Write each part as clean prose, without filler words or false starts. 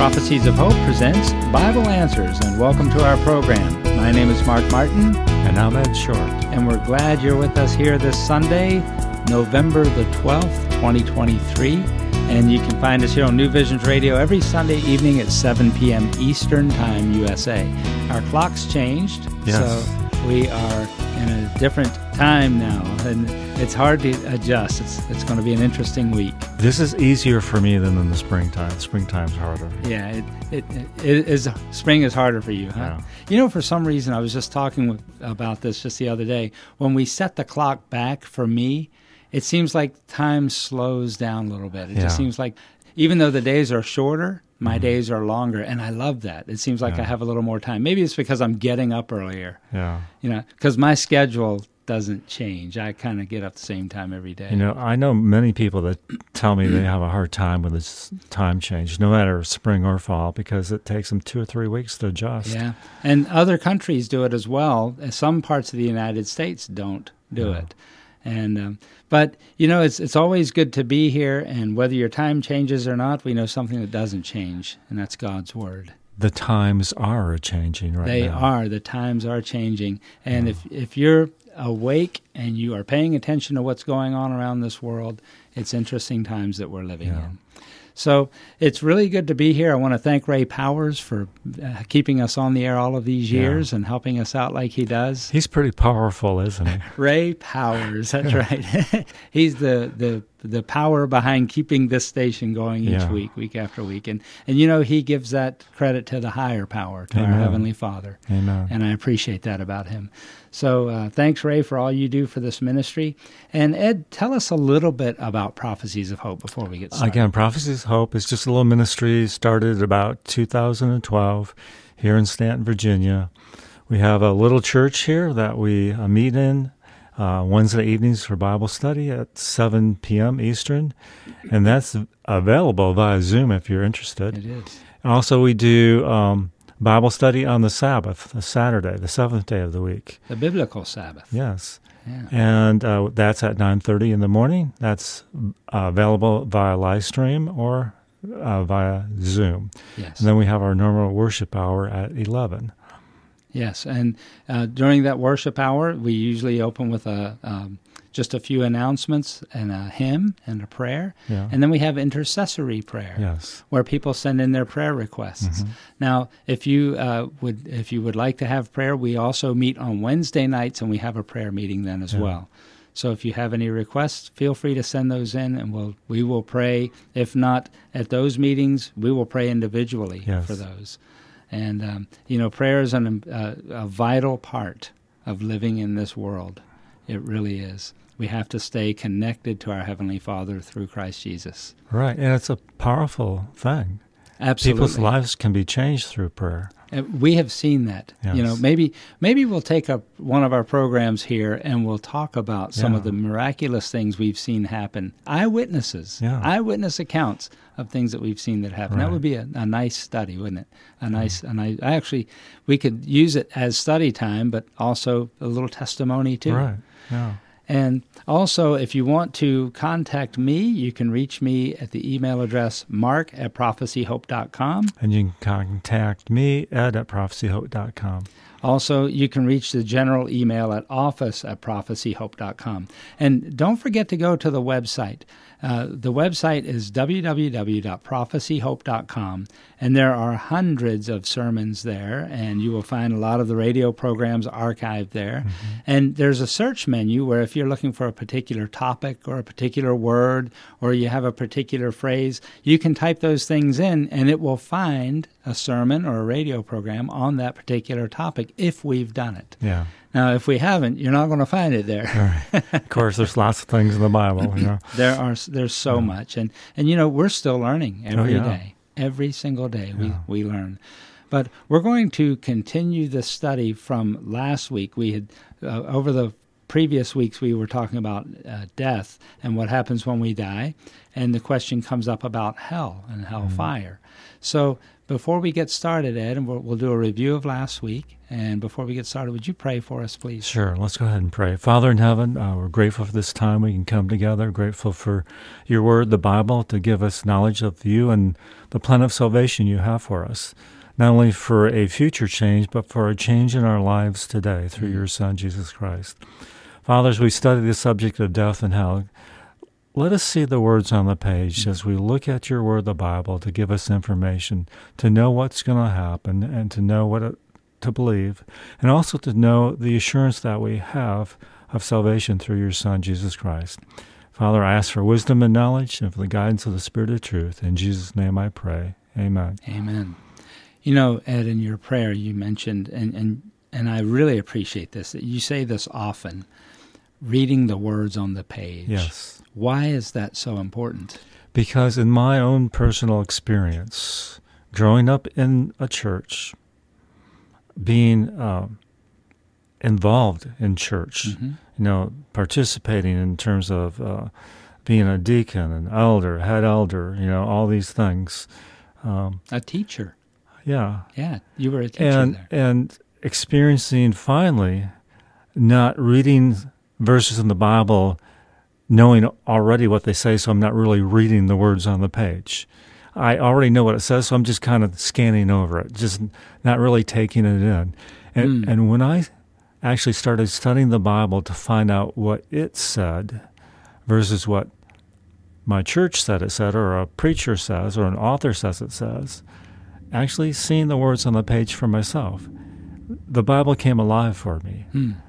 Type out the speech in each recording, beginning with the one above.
Prophecies of Hope presents Bible Answers, and welcome to our program. My name is Mark Martin. And I'm Ed Short. And we're glad you're with us here this Sunday, November the 12th, 2023. And you can find us here on New Visions Radio every Sunday evening at 7 p.m. Eastern Time, USA. Our clock's changed, Yes. so we are in a different time now, and it's hard to adjust. It's going to be an interesting week. This is easier for me than in the springtime. Springtime's harder. Yeah, it is. Spring is harder for you, huh? Yeah. You know, for some reason, I was just talking about this just the other day. When we set the clock back, for me, it seems like time slows down a little bit. It just seems like, even though the days are shorter, my days are longer, and I love that. It seems like I have a little more time. Maybe it's because I'm getting up earlier. Yeah. You know, because my schedule doesn't change. I kind of get up the same time every day. You know, I know many people that tell me they have a hard time with this time change, no matter spring or fall, because it takes them 2 or 3 weeks to adjust. Yeah, and other countries do it as well. Some parts of the United States don't do it. And but, you know, it's always good to be here, and whether your time changes or not, we know something that doesn't change, and that's God's Word. The times are changing right now. They are. The times are changing. And if you're awake and you are paying attention to what's going on around this world, it's interesting times that we're living in. So it's really good to be here. I want to thank Ray Powers for keeping us on the air all of these years and helping us out like he does. He's pretty powerful, isn't he? Ray Powers, that's right. He's the power behind keeping this station going each week after week. And you know, he gives that credit to the higher power, to our Heavenly Father. Amen. And I appreciate that about him. So thanks, Ray, for all you do for this ministry. And Ed, tell us a little bit about Prophecies of Hope before we get started. Again, Prophecies of Hope is just a little ministry started about 2012 here in Stanton, Virginia. We have a little church here that we meet in Wednesday evenings for Bible study at 7 p.m. Eastern, and that's available via Zoom if you're interested. It is. And also we do Bible study on the Sabbath, the Saturday, the seventh day of the week. The biblical Sabbath. Yes. Yeah. And that's at 9:30 in the morning. That's available via live stream or via Zoom. Yes. And then we have our normal worship hour at 11. Yes, and during that worship hour, we usually open with just a few announcements and a hymn and a prayer, and then we have intercessory prayer, where people send in their prayer requests. Now, if you would like to have prayer, we also meet on Wednesday nights, and we have a prayer meeting then as well. So if you have any requests, feel free to send those in, and we will pray. If not at those meetings, we will pray individually for those. And, you know, prayer is a vital part of living in this world. It really is. We have to stay connected to our Heavenly Father through Christ Jesus. Right, and it's a powerful thing. Absolutely. People's lives can be changed through prayer. We have seen that. Yes. You know, maybe we'll take up one of our programs here and we'll talk about some of the miraculous things we've seen happen. Eyewitnesses, eyewitness accounts of things that we've seen that happen. That would be a nice study, wouldn't it? Actually, we could use it as study time, but also a little testimony too. Right. Yeah. And also, if you want to contact me, you can reach me at the email address mark@prophecyhope.com. And you can contact me, ed@prophecyhope.com. Also, you can reach the general email at office@prophecyhope.com. And don't forget to go to the website. The website is www.prophecyhope.com, and there are hundreds of sermons there, and you will find a lot of the radio programs archived there. And there's a search menu where if you're looking for a particular topic or a particular word or you have a particular phrase, you can type those things in, and it will find a sermon or a radio program on that particular topic if we've done it. Yeah. Now, if we haven't, you're not going to find it there. Right. Of course, there's lots of things in the Bible. You know. There's so much, and you know, we're still learning every day. Every single day we learn. But we're going to continue this study from last week. We had over the previous weeks we were talking about death and what happens when we die, and the question comes up about hell and hellfire. So before we get started, Ed, and we'll do a review of last week, and before we get started, would you pray for us, please? Sure. Let's go ahead and pray. Father in heaven, we're grateful for this time we can come together, grateful for your word, the Bible, to give us knowledge of you and the plan of salvation you have for us, not only for a future change, but for a change in our lives today through your Son, Jesus Christ. Father, as we study the subject of death and hell, let us see the words on the page as we look at your word, the Bible, to give us information, to know what's going to happen and to know what to believe, and also to know the assurance that we have of salvation through your Son, Jesus Christ. Father, I ask for wisdom and knowledge and for the guidance of the Spirit of truth. In Jesus' name I pray. Amen. Amen. You know, Ed, in your prayer you mentioned, and I really appreciate this, that you say this often, reading the words on the page. Yes. Why is that so important? Because in my own personal experience, growing up in a church, being involved in church, participating in terms of being a deacon, an elder, head elder, all these things. A teacher. Yeah. Yeah, you were a teacher there. And experiencing finally not reading verses in the Bible, knowing already what they say, so I'm not really reading the words on the page. I already know what it says, so I'm just kind of scanning over it, just not really taking it in. And when I actually started studying the Bible to find out what it said versus what my church said it said, or a preacher says, or an author says it says, actually seeing the words on the page for myself, the Bible came alive for me.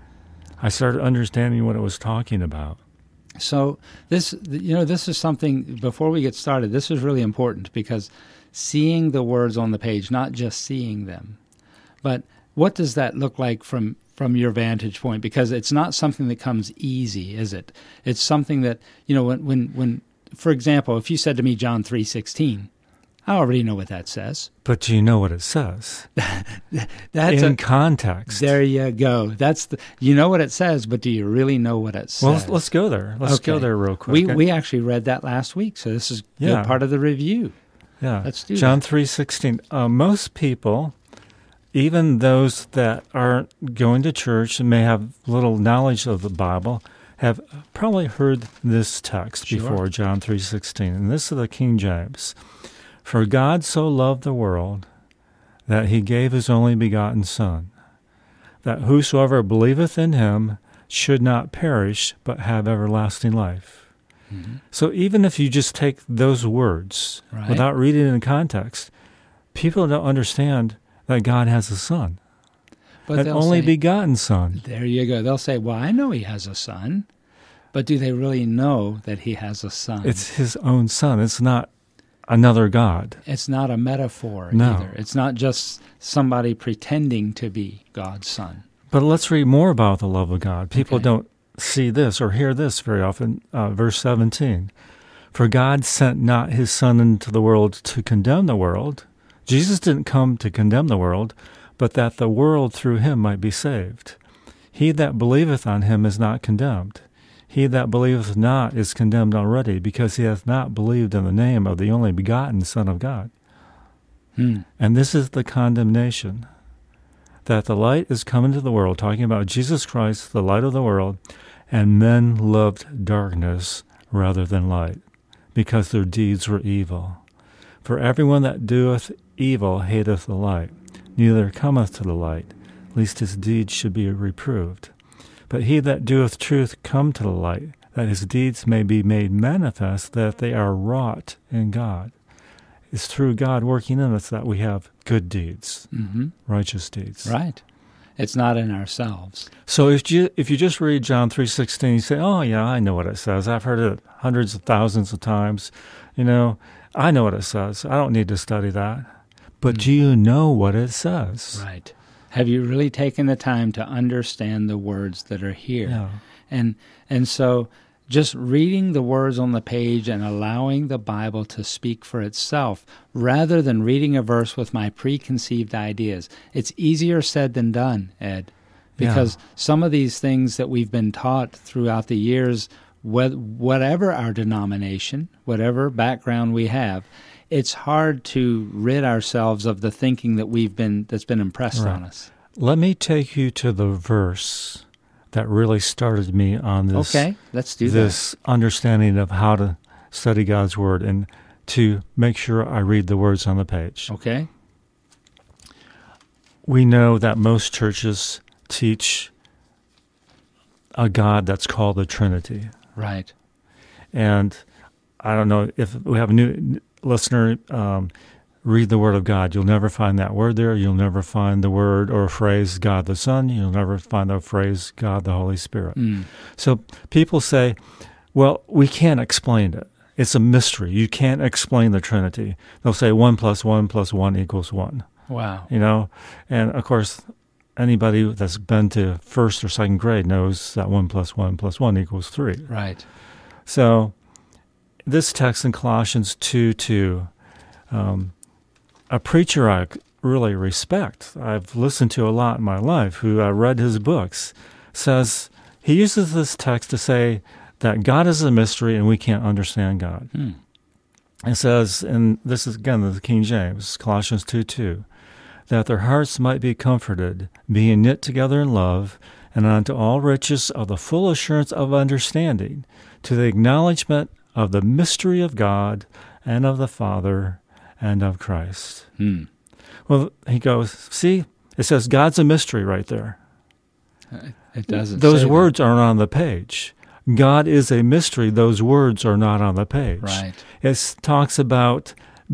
I started understanding what it was talking about. So this is something, before we get started, this is really important, because seeing the words on the page, not just seeing them, but what does that look like from your vantage point? Because it's not something that comes easy, is it? It's something that, when for example, if you said to me John 3:16, I already know what that says. But do you know what it says? That's in context. There you go. You know what it says, but do you really know what it says? Well, let's go there. Let's go there real quick. We actually read that last week, so this is good part of the review. Yeah. Let's do John that. 3:16. Most people, even those that aren't going to church and may have little knowledge of the Bible, have probably heard this text before, John 3:16. And this is the King James. For God so loved the world that he gave his only begotten Son, that whosoever believeth in him should not perish, but have everlasting life. So even if you just take those words without reading it in context, people don't understand that God has a Son, an only begotten Son. There you go. They'll say, well, I know he has a Son, but do they really know that he has a Son? It's his own Son. It's not another God. It's not a metaphor either. It's not just somebody pretending to be God's Son. But let's read more about the love of God. People don't see this or hear this very often. Verse 17. For God sent not his Son into the world to condemn the world. Jesus didn't come to condemn the world, but that the world through him might be saved. He that believeth on him is not condemned. He that believeth not is condemned already, because he hath not believed in the name of the only begotten Son of God. And this is the condemnation, that the light is come into the world, talking about Jesus Christ, the light of the world, and men loved darkness rather than light, because their deeds were evil. For everyone that doeth evil hateth the light, neither cometh to the light, lest his deeds should be reproved. But he that doeth truth come to the light, that his deeds may be made manifest, that they are wrought in God. It's through God working in us that we have good deeds, righteous deeds. Right. It's not in ourselves. So if you just read John 3:16, you say, oh, yeah, I know what it says. I've heard it hundreds of thousands of times. I know what it says. I don't need to study that. But do you know what it says? Right. Have you really taken the time to understand the words that are here? Yeah. And so just reading the words on the page and allowing the Bible to speak for itself, rather than reading a verse with my preconceived ideas. It's easier said than done, Ed, because some of these things that we've been taught throughout the years, whatever our denomination, whatever background we have, it's hard to rid ourselves of the thinking that's been impressed on us. Let me take you to the verse that really started me on this. Okay, let's do this understanding of how to study God's Word and to make sure I read the words on the page. Okay. We know that most churches teach a God that's called the Trinity. Right. And I don't know if we have a new listener, read the Word of God. You'll never find that word there. You'll never find the word or phrase God the Son. You'll never find the phrase God the Holy Spirit. So people say, well, we can't explain it. It's a mystery. You can't explain the Trinity. They'll say 1 + 1 + 1 = 1. Wow. You know, and of course, anybody that's been to first or second grade knows that 1 + 1 + 1 = 3. Right. So this text in Colossians 2:2, a preacher I really respect, I've listened to a lot in my life, who I read his books, says he uses this text to say that God is a mystery and we can't understand God. It says, and this is again the King James, Colossians 2:2, that their hearts might be comforted, being knit together in love, and unto all riches of the full assurance of understanding, to the acknowledgement of the mystery of God and of the Father and of Christ. Well, he goes, see, it says God's a mystery right there. It doesn't. Those words aren't on the page. God is a mystery. Those words are not on the page. Right. It talks about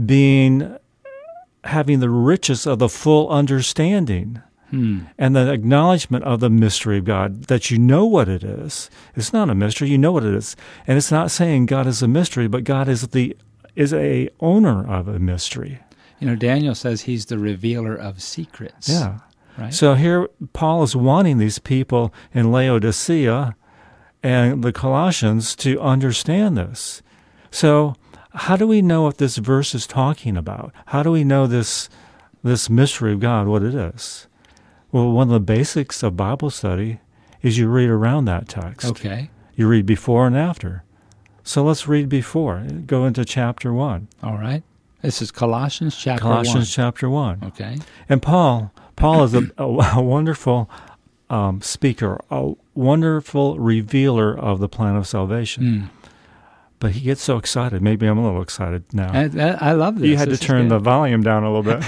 having the riches of the full understanding and the acknowledgement of the mystery of God, that you know what it is. It's not a mystery. You know what it is. And it's not saying God is a mystery, but God is a owner of a mystery. You know, Daniel says he's the revealer of secrets. Yeah. Right? So here Paul is wanting these people in Laodicea and the Colossians to understand this. So how do we know what this verse is talking about? How do we know this mystery of God, what it is? Well, one of the basics of Bible study is you read around that text. Okay. You read before and after. So let's read before. Go into chapter 1. All right. This is Colossians chapter 1. Colossians chapter 1. Okay. And Paul is a wonderful speaker, a wonderful revealer of the plan of salvation. But he gets so excited. Maybe I'm a little excited now. I love this. You had to turn the volume down a little bit.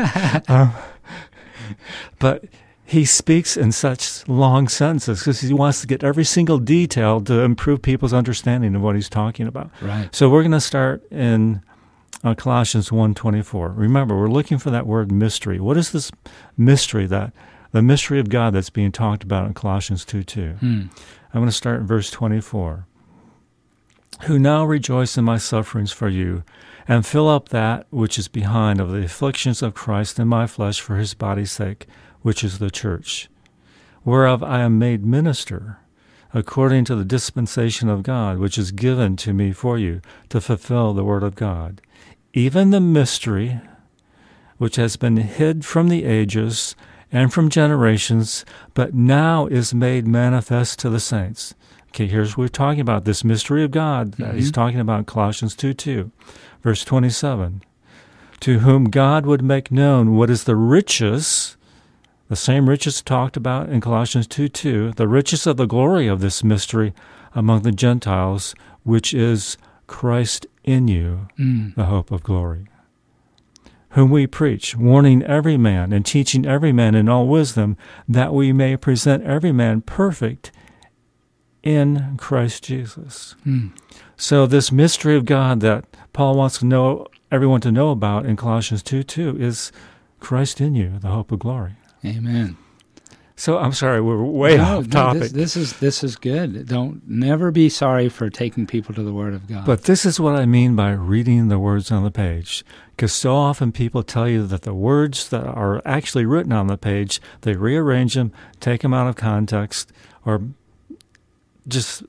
But he speaks in such long sentences because he wants to get every single detail to improve people's understanding of what he's talking about. Right. So we're going to start in Colossians 1:24. Remember, we're looking for that word mystery. What is this mystery, the mystery of God that's being talked about in Colossians 2:2? I'm going to start in verse 24. Who now rejoice in my sufferings for you, and fill up that which is behind of the afflictions of Christ in my flesh for his body's sake, which is the church, whereof I am made minister, according to the dispensation of God, which is given to me for you, to fulfill the word of God, even the mystery which has been hid from the ages and from generations, but now is made manifest to the saints. Okay, here's what we're talking about, this mystery of God that he's talking about in Colossians 2:2. Verse 27, to whom God would make known what is the riches, the same riches talked about in Colossians 2:2, the riches of the glory of this mystery among the Gentiles, which is Christ in you, the hope of glory. Whom we preach, warning every man and teaching every man in all wisdom, that we may present every man perfect in Christ Jesus. So this mystery of God that Paul wants to know everyone to know about in Colossians 2:2 is Christ in you, the hope of glory. Amen. So I'm sorry, we're way off topic. This is good. Don't never be sorry for taking people to the Word of God. But this is what I mean by reading the words on the page. Because so often people tell you that the words that are actually written on the page, they rearrange them, take them out of context, or just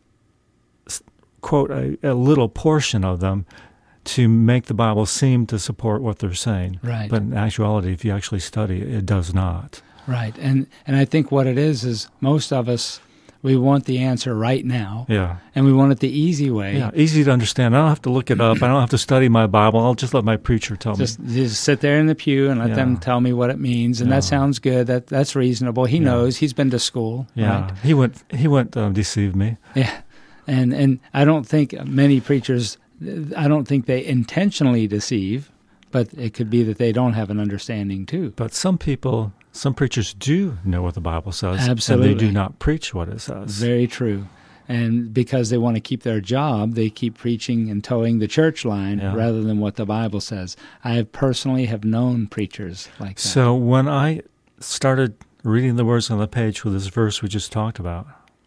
quote a little portion of them to make the Bible seem to support what they're saying. Right. But in actuality, if you actually study it, it does not. Right. And I think what it is most of us, We want the answer right now. Yeah. And we want it the easy way. Yeah, easy to understand. I don't have to look it up. I don't have to study my Bible. I'll just let my preacher tell me. Just sit there in the pew and let them tell me what it means. And that sounds good. That's reasonable. He knows. He's been to school. Yeah. Right? He went deceive me. Yeah. And I don't think many preachers, I don't think they intentionally deceive, but it could be that they don't have an understanding too. But some preachers do know what the Bible says. Absolutely. And they do not preach what it says. Very true. And because they want to keep their job, they keep preaching and towing the church line rather than what the Bible says. I personally have known preachers like that. So when I started reading the words on the page with this verse we just talked about,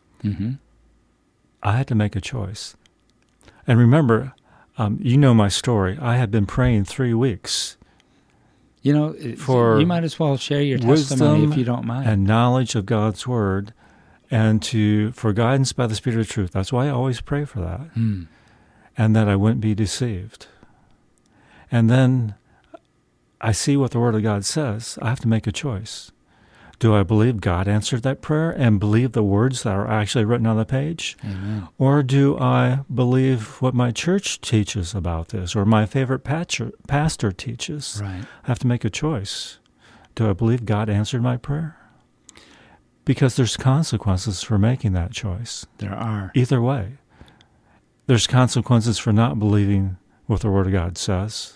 I had to make a choice. And remember, you know my story. I had been praying 3 weeks. You know, you might as well share your testimony if you don't mind. And knowledge of God's Word, and for guidance by the Spirit of truth. That's why I always pray for that. And that I wouldn't be deceived. And then I see what the Word of God says. I have to make a choice. Do I believe God answered that prayer and believe the words that are actually written on the page? Amen. Or do I believe what my church teaches about this, or my favorite pastor teaches? Right. I have to make a choice. Do I believe God answered my prayer? Because there's consequences for making that choice. There are. Either way. There's consequences for not believing what the Word of God says.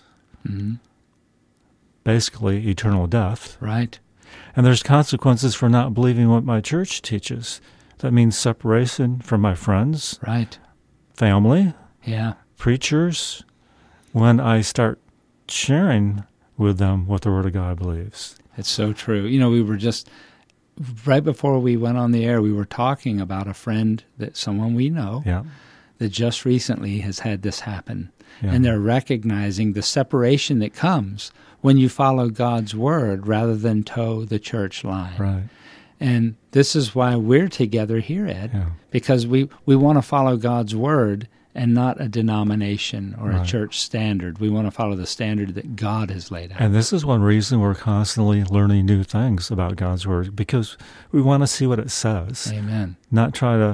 Basically, eternal death. Right. And there's consequences for not believing what my church teaches. That means separation from my friends, right, family, preachers, when I start sharing with them what the Word of God believes. It's so true. You know, we were just, right before we went on the air, we were talking about a friend, someone we know, that just recently has had this happen. And they're recognizing the separation that comes when you follow God's Word rather than toe the church line. Right. And this is why we're together here, Ed, because we want to follow God's Word and not a denomination or a church standard. We want to follow the standard that God has laid out. And this is one reason we're constantly learning new things about God's Word, because we want to see what it says. Amen. Not try to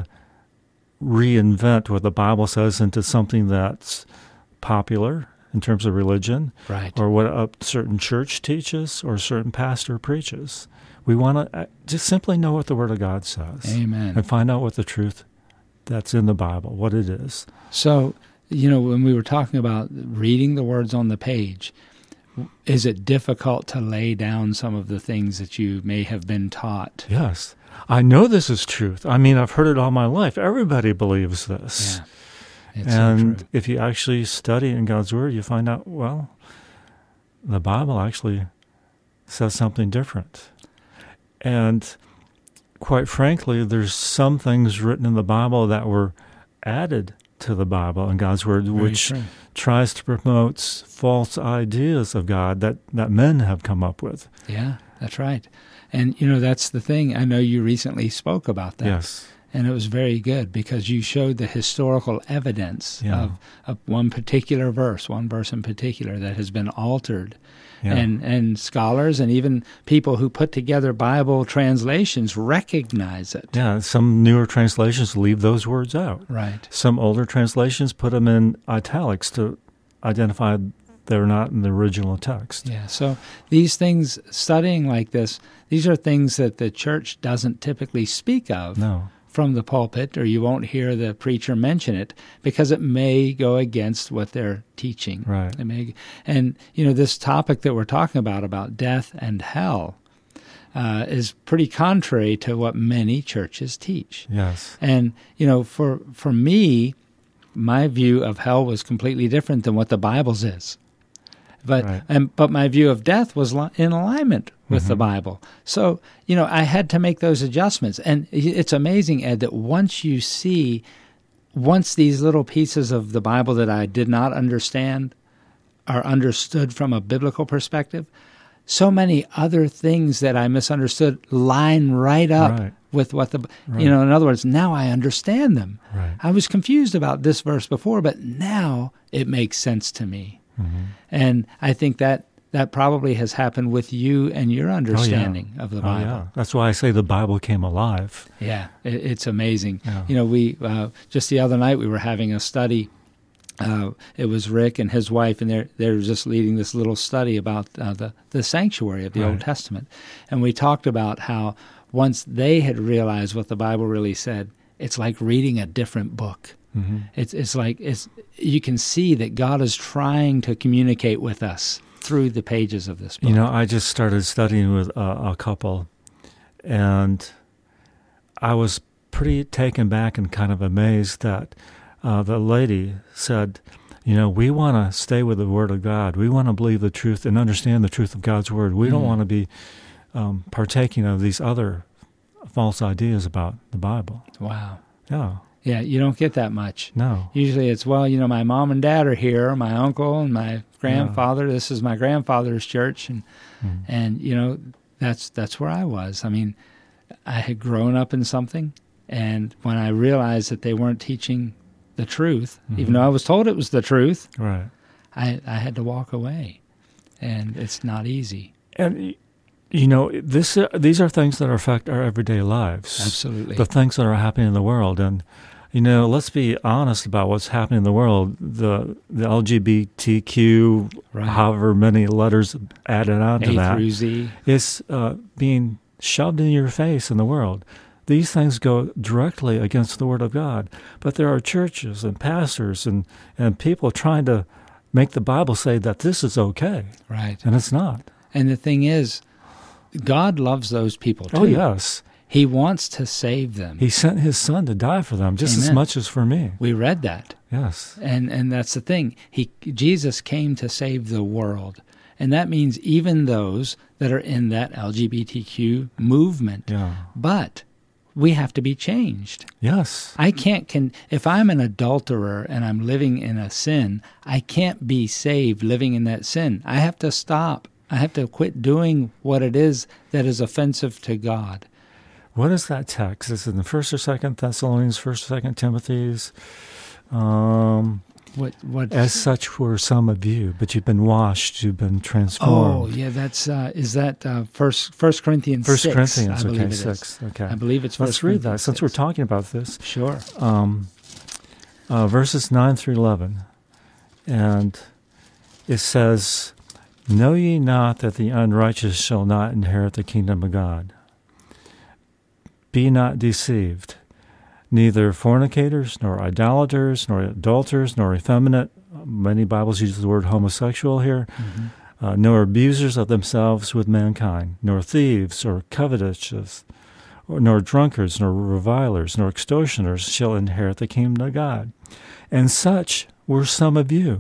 reinvent what the Bible says into something that's popular in terms of religion, or what a certain church teaches or a certain pastor preaches. We want to just simply know what the Word of God says. Amen. And find out what the truth that's in the Bible, what it is. So, you know, when we were talking about reading the words on the page, is it difficult to lay down some of the things that you may have been taught? Yes. I know this is truth. I mean, I've heard it all my life. Everybody believes this. Yeah. And if you actually study in God's Word, you find out, well, the Bible actually says something different. And quite frankly, there's some things written in the Bible that were added to the Bible and God's Word, which tries to promote false ideas of God that men have come up with. Yeah, that's right. And, you know, that's the thing. I know you recently spoke about that. Yes. And it was very good because you showed the historical evidence of one particular verse, one verse in particular that has been altered. And scholars and even people who put together Bible translations recognize it. Yeah, some newer translations leave those words out. Right. Some older translations put them in italics to identify they're not in the original text. Yeah, so these things, studying like this, these are things that the church doesn't typically speak of. No. From the pulpit, or you won't hear the preacher mention it because it may go against what they're teaching. Right. And, you know, this topic that we're talking about death and hell, is pretty contrary to what many churches teach. Yes. And, you know, for me, my view of hell was completely different than what the Bible's is. But my view of death was in alignment with the Bible. So, you know, I had to make those adjustments. And it's amazing, Ed, that once these little pieces of the Bible that I did not understand are understood from a biblical perspective, so many other things that I misunderstood line right up with what you know, in other words, now I understand them. Right. I was confused about this verse before, but now it makes sense to me. And I think that that probably has happened with you and your understanding of the Bible. Yeah. That's why I say the Bible came alive. Yeah, it's amazing. Yeah. We just the other night we were having a study. It was Rick and his wife, and they were just leading this little study about the sanctuary of the Old Testament. And we talked about how once they had realized what the Bible really said, it's like reading a different book. Mm-hmm. It's like you can see that God is trying to communicate with us through the pages of this book. I just started studying with a couple, and I was pretty taken back and kind of amazed that the lady said, we want to stay with the Word of God. We want to believe the truth and understand the truth of God's Word. We don't want to be partaking of these other false ideas about the Bible. Wow. Yeah. Yeah, you don't get that much. No. Usually it's, my mom and dad are here, my uncle and my grandfather. Yeah. This is my grandfather's church. And that's where I was. I mean, I had grown up in something, and when I realized that they weren't teaching the truth, even though I was told it was the truth, right, I had to walk away. And it's not easy. And these are things that affect our everyday lives. Absolutely. The things that are happening in the world. And, let's be honest about what's happening in the world. The LGBTQ, however many letters added on to that, A through Z, is being shoved in your face in the world. These things go directly against the Word of God. But there are churches and pastors and people trying to make the Bible say that this is okay. Right. And it's not. And the thing is, God loves those people too. Oh, yes. He wants to save them. He sent His Son to die for them just as much as for me. We read that. Yes. And that's the thing. Jesus came to save the world. And that means even those that are in that LGBTQ movement. Yeah. But we have to be changed. Yes. I can't, if I'm an adulterer and I'm living in a sin, I can't be saved living in that sin. I have to stop. I have to quit doing what it is that is offensive to God. What is that text? Is it in the 1st or 2nd Thessalonians, 1st or 2nd Timothy's? What? As such were some of you, but you've been washed, you've been transformed. Oh, yeah, that's, is that 1 Corinthians 6? 1 Corinthians, I believe okay, it 6. Okay. I believe it's 1 Let's read that, 6. since we're talking about this. Sure. Verses 9 through 11. And it says, "Know ye not that the unrighteous shall not inherit the kingdom of God? Be not deceived. Neither fornicators, nor idolaters, nor adulterers, nor effeminate," many Bibles use the word homosexual here, "nor abusers of themselves with mankind, nor thieves, or covetous, nor drunkards, nor revilers, nor extortioners shall inherit the kingdom of God. And such were some of you.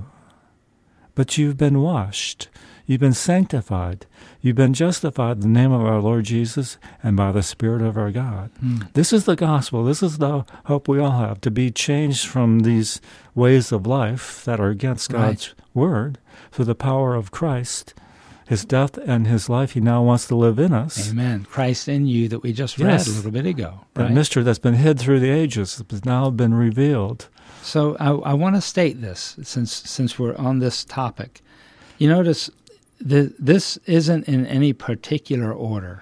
But you've been washed, you've been sanctified, you've been justified in the name of our Lord Jesus and by the Spirit of our God." This is the gospel. This is the hope we all have, to be changed from these ways of life that are against God's word through the power of Christ, His death and His life. He now wants to live in us. Amen. Christ in you that we just read a little bit ago. That mystery that's been hid through the ages has now been revealed. So I want to state this, since we're on this topic. You notice this isn't in any particular order.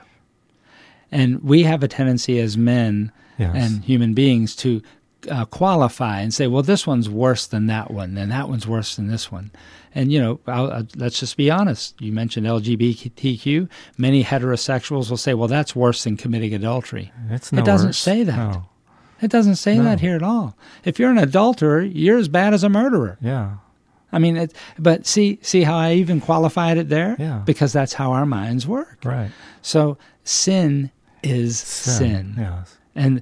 And we have a tendency as men and human beings to qualify and say, well, this one's worse than that one, and that one's worse than this one. And, let's just be honest. You mentioned LGBTQ. Many heterosexuals will say, well, that's worse than committing adultery. It doesn't say that. No. It doesn't say that here at all. If you're an adulterer, you're as bad as a murderer. Yeah. I mean, but see how I even qualified it there? Yeah. Because that's how our minds work. Right. So sin is sin. Yes. And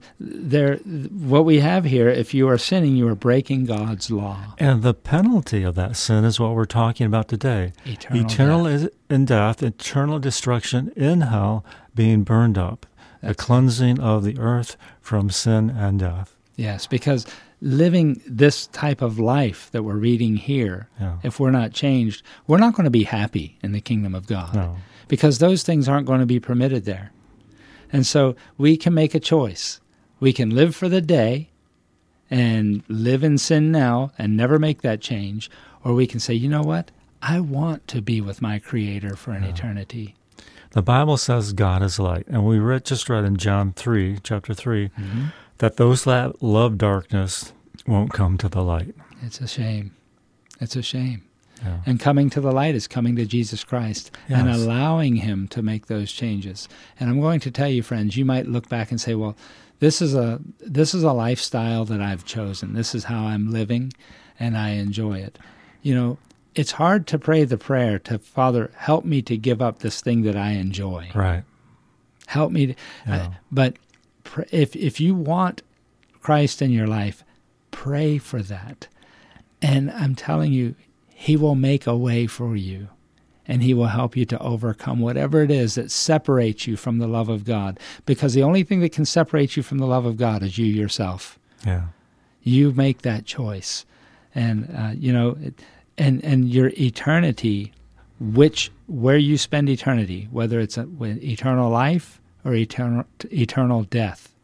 what we have here, if you are sinning, you are breaking God's law. And the penalty of that sin is what we're talking about today. Eternal death, eternal destruction in hell, being burned up. The cleansing of the earth from sin and death. Yes, because living this type of life that we're reading here, if we're not changed, we're not going to be happy in the kingdom of God. No. Because those things aren't going to be permitted there. And so we can make a choice. We can live for the day and live in sin now and never make that change, or we can say, you know what? I want to be with my Creator for an eternity. The Bible says God is light, and we just read in John 3, chapter 3, that those that love darkness won't come to the light. It's a shame. It's a shame. Yeah. And coming to the light is coming to Jesus Christ and allowing Him to make those changes. And I'm going to tell you, friends, you might look back and say, well, this is a lifestyle that I've chosen. This is how I'm living, and I enjoy it. You know, it's hard to pray the prayer to, Father, help me to give up this thing that I enjoy. Right. Help me. But if you want Christ in your life, pray for that. And I'm telling you, He will make a way for you, and He will help you to overcome whatever it is that separates you from the love of God, because the only thing that can separate you from the love of God is you yourself. Yeah. You make that choice. And, and your eternity, where you spend eternity, whether it's eternal life or eternal death.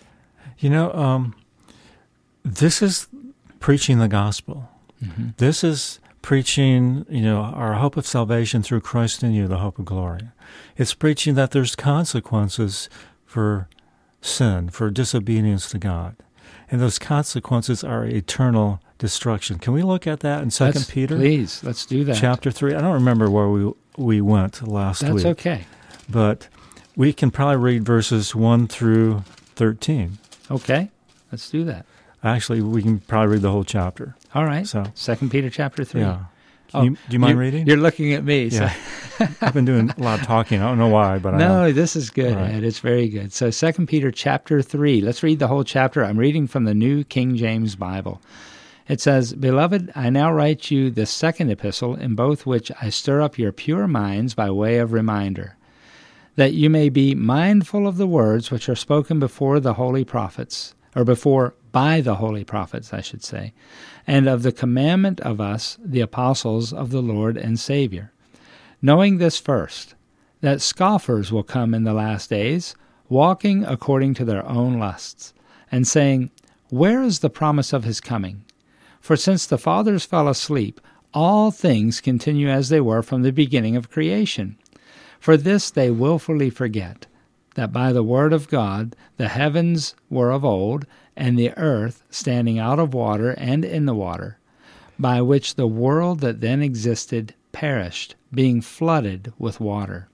This is preaching the gospel. Mm-hmm. This is preaching, our hope of salvation through Christ in you, the hope of glory. It's preaching that there's consequences for sin, for disobedience to God. And those consequences are eternal destruction. Can we look at that in 2 Peter? Please, let's do that. Chapter 3. I don't remember where we went last week. That's okay. But we can probably read verses 1 through 13. Okay, let's do that. Actually, we can probably read the whole chapter. All right. So 2 Peter chapter 3. Yeah. Do you mind reading? You're looking at me. Yeah. So. I've been doing a lot of talking. I don't know why, but this is good, right. Ed. It's very good. So 2 Peter chapter 3. Let's read the whole chapter. I'm reading from the New King James Bible. It says, Beloved, I now write you this second epistle, in both which I stir up your pure minds by way of reminder, that you may be mindful of the words which are spoken before the holy prophets, or by the holy prophets, I should say, and of the commandment of us, the apostles of the Lord and Savior. Knowing this first, that scoffers will come in the last days, walking according to their own lusts, and saying, Where is the promise of his coming? For since the fathers fell asleep, all things continue as they were from the beginning of creation. For this they willfully forget, that by the word of God the heavens were of old, and the earth standing out of water and in the water, by which the world that then existed perished, being flooded with water.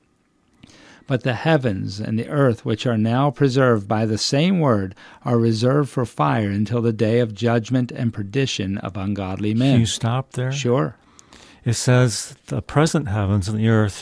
But the heavens and the earth, which are now preserved by the same word, are reserved for fire until the day of judgment and perdition of ungodly men. Can you stop there? Sure. It says the present heavens and the earth,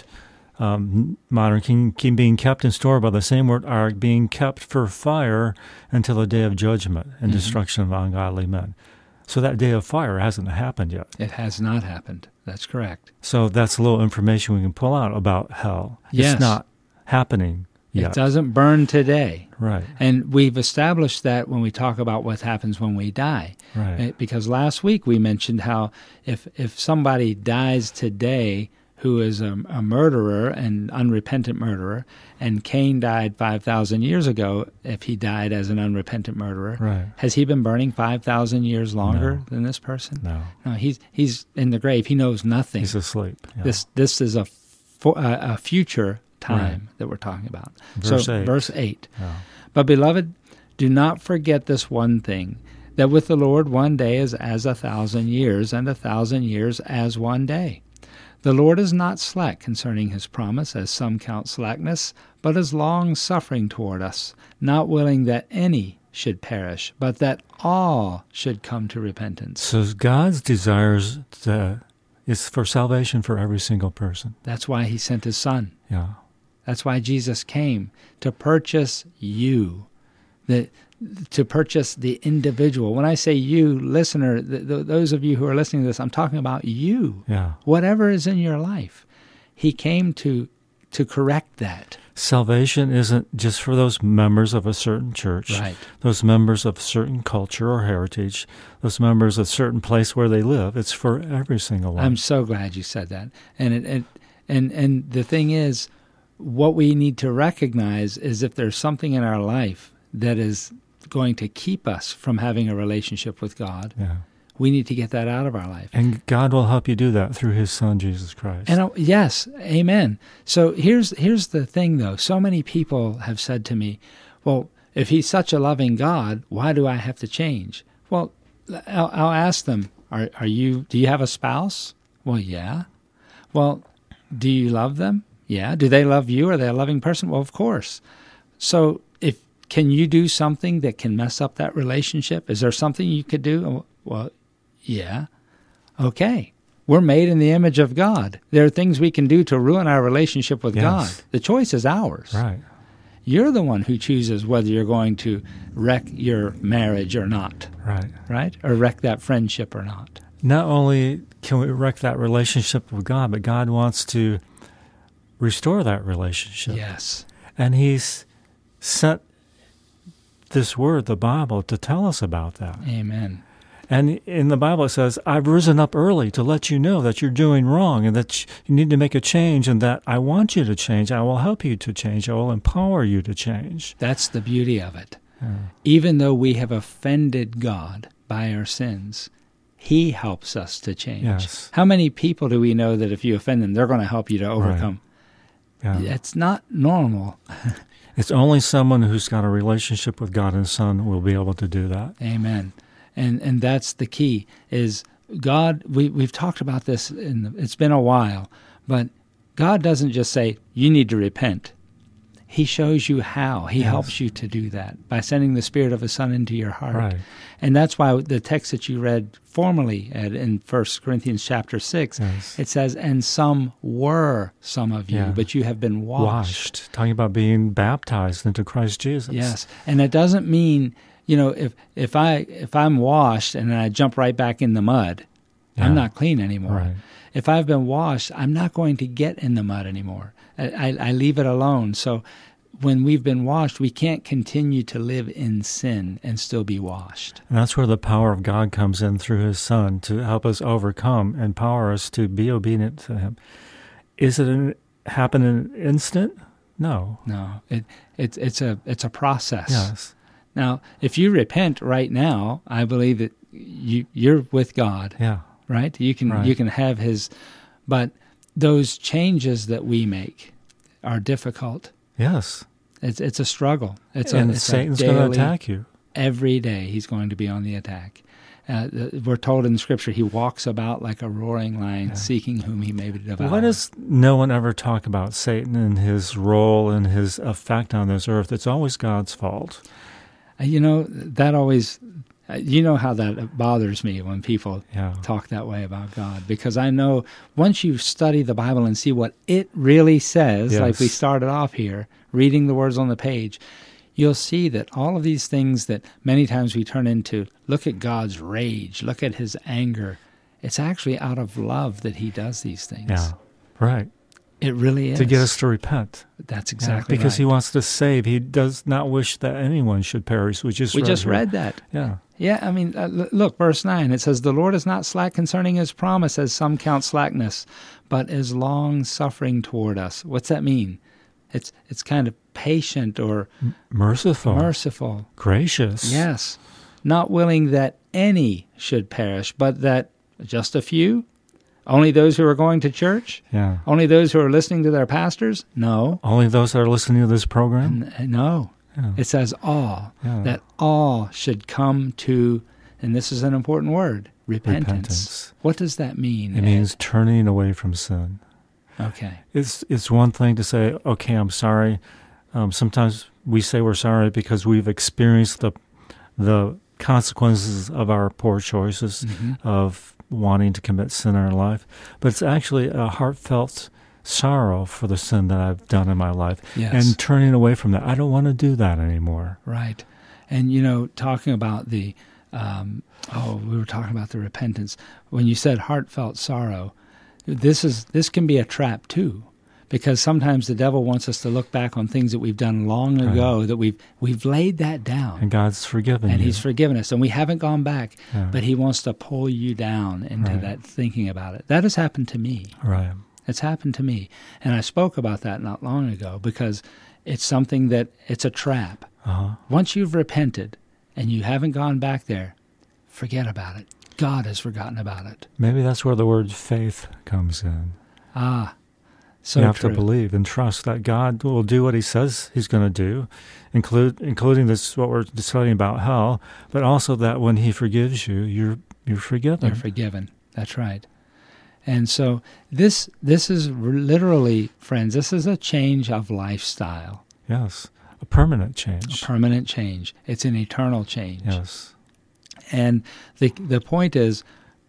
modern king being kept in store by the same word, are being kept for fire until the day of judgment and destruction of ungodly men. So that day of fire hasn't happened yet. It has not happened. That's correct. So that's a little information we can pull out about hell. Yes. It's not happening yet. It doesn't burn today. Right. And we've established that when we talk about what happens when we die. Right. Because last week we mentioned how if somebody dies today who is a murderer, an unrepentant murderer, and Cain died 5,000 years ago, if he died as an unrepentant murderer, right. Has he been burning 5,000 years longer than this person? No. No, he's in the grave. He knows nothing. He's asleep. Yeah. This is a future time that we're talking about. Verse 8. Yeah. But beloved, do not forget this one thing, that with the Lord 1 day is as 1,000 years, and 1,000 years as 1 day. The Lord is not slack concerning his promise, as some count slackness, but is long-suffering toward us, not willing that any should perish, but that all should come to repentance. So God's desires is for salvation for every single person. That's why he sent his Son. Yeah. That's why Jesus came, to purchase you, to purchase the individual. When I say you, listener, those of you who are listening to this, I'm talking about you. Yeah. Whatever is in your life. He came to correct that. Salvation isn't just for those members of a certain church, right. Those members of a certain culture or heritage, those members of a certain place where they live. It's for every single one. I'm so glad you said that. And the thing is, what we need to recognize is if there's something in our life that is going to keep us from having a relationship with God, we need to get that out of our life. And God will help you do that through his Son, Jesus Christ. And yes, amen. So here's the thing, though. So many people have said to me, well, if he's such a loving God, why do I have to change? Well, I'll ask them, do you have a spouse? Well, yeah. Well, do you love them? Yeah. Do they love you? Are they a loving person? Well, of course. So can you do something that can mess up that relationship? Is there something you could do? Well, yeah. Okay. We're made in the image of God. There are things we can do to ruin our relationship with God. The choice is ours. Right. You're the one who chooses whether you're going to wreck your marriage or not. Right. Right? Or wreck that friendship or not. Not only can we wreck that relationship with God, but God wants to restore that relationship. Yes. And he's sent this word, the Bible, to tell us about that. Amen. And in the Bible it says, I've risen up early to let you know that you're doing wrong and that you need to make a change and that I want you to change. I will help you to change. I will empower you to change. That's the beauty of it. Even though we have offended God by our sins, he helps us to change. Yes. How many people do we know that if you offend them, they're going to help you to overcome? Right. Yeah. It's not normal. It's only someone who's got a relationship with God and His Son will be able to do that. Amen. And that's the key, is God, we've talked about this, it's been a while, but God doesn't just say, you need to repent. He shows you how. He helps you to do that by sending the Spirit of His Son into your heart. Right. And that's why the text that you read formerly in 1 Corinthians chapter 6, it says, and some of you, but you have been washed. Talking about being baptized into Christ Jesus. Yes. And it doesn't mean, if I'm washed and then I jump right back in the mud, I'm not clean anymore. Right. If I've been washed, I'm not going to get in the mud anymore. I leave it alone. So when we've been washed, we can't continue to live in sin and still be washed. And that's where the power of God comes in through His Son to help us overcome, empower us to be obedient to Him. Is it happen in an instant? No. No. It's a process. Yes. Now, if you repent right now, I believe that you're with God. Yeah. Right? You can have His, but those changes that we make are difficult. Yes. It's a struggle. It's Satan's going to attack you. Every day he's going to be on the attack. We're told in the Scripture he walks about like a roaring lion, seeking whom he may devour. Why does no one ever talk about Satan and his role and his effect on this earth? It's always God's fault. That always... You know how that bothers me when people talk that way about God, because I know once you study the Bible and see what it really says, like we started off here, reading the words on the page, you'll see that all of these things that many times we turn into, look at God's rage, look at His anger, it's actually out of love that He does these things. Yeah, right. It really is. To get us to repent. That's exactly because right. He wants to save. He does not wish that anyone should perish. We just read that. Yeah. Yeah, I mean, look, verse 9, it says, the Lord is not slack concerning His promise, as some count slackness, but is long-suffering toward us. What's that mean? It's kind of patient or... Merciful. Gracious. Yes. Not willing that any should perish, but that just a few? Only those who are going to church? Yeah. Only those who are listening to their pastors? No. Only those that are listening to this program? No. Yeah. It says all, that all should come to, and this is an important word, repentance. What does that mean? It means turning away from sin. Okay. It's one thing to say, okay, I'm sorry. Sometimes we say we're sorry because we've experienced the consequences of our poor choices of wanting to commit sin in our life. But it's actually a heartfelt sorrow for the sin that I've done in my life and turning away from that. I don't want to do that anymore. Right. And, talking about we were talking about the repentance. When you said heartfelt sorrow, this can be a trap too, because sometimes the devil wants us to look back on things that we've done long ago, that we've laid that down. And God's forgiven and you. He's forgiven us, and we haven't gone back, but He wants to pull you down into that thinking about it. That has happened to me. Right. It's happened to me. And I spoke about that not long ago because it's something that it's a trap. Once you've repented and you haven't gone back there, forget about it. God has forgotten about it. Maybe that's where the word faith comes in. So you have true. to believe and trust that God will do what he says he's going to do, including this, what we're studying about hell, but also that when he forgives you, you're forgiven. You're forgiven. That's right. And so this is literally, friends, this is a change of lifestyle. Yes, a permanent change. A permanent change. It's an eternal change. Yes. And the point is,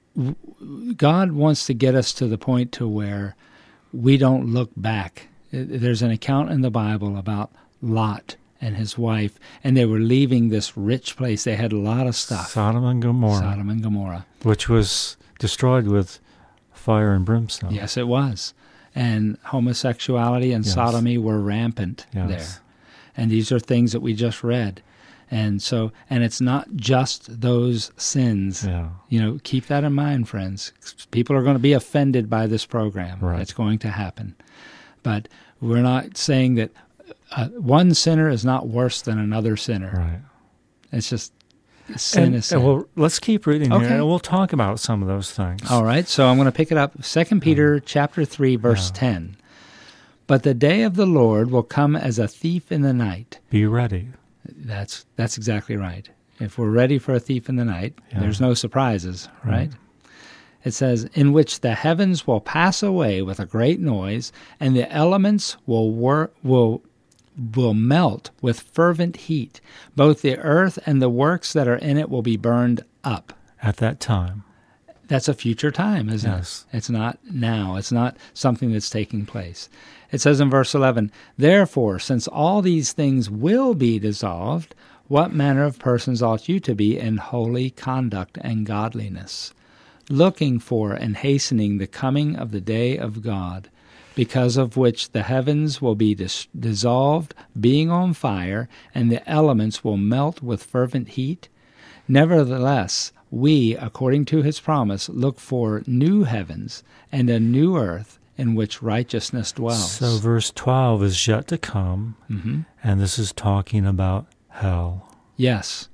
God wants to get us to the point to where we don't look back. There's an account in the Bible about Lot and his wife, and they were leaving this rich place. They had a lot of stuff. Sodom and Gomorrah. Which was destroyed with fire and brimstone. Yes, it was. And homosexuality and sodomy were rampant there. And these are things that we just read. And it's not just those sins. Yeah. Keep that in mind, friends. People are going to be offended by this program. Right. It's going to happen. But we're not saying that one sinner is not worse than another sinner. Right. It's just sin is sin. Well, let's keep reading here, and we'll talk about some of those things. All right. So I'm going to pick it up. 2 Peter chapter 3, verse 10. But the day of the Lord will come as a thief in the night. Be ready. That's exactly right. If we're ready for a thief in the night, there's no surprises, right? It says, in which the heavens will pass away with a great noise, and the elements will melt with fervent heat. Both the earth and the works that are in it will be burned up. At that time. That's a future time, isn't it? It's not now. It's not something that's taking place. It says in verse 11, therefore, since all these things will be dissolved, what manner of persons ought you to be in holy conduct and godliness, looking for and hastening the coming of the day of God, because of which the heavens will be dissolved, being on fire, and the elements will melt with fervent heat? Nevertheless, we, according to his promise, look for new heavens and a new earth in which righteousness dwells. So verse 12 is yet to come, and this is talking about hell. Yes.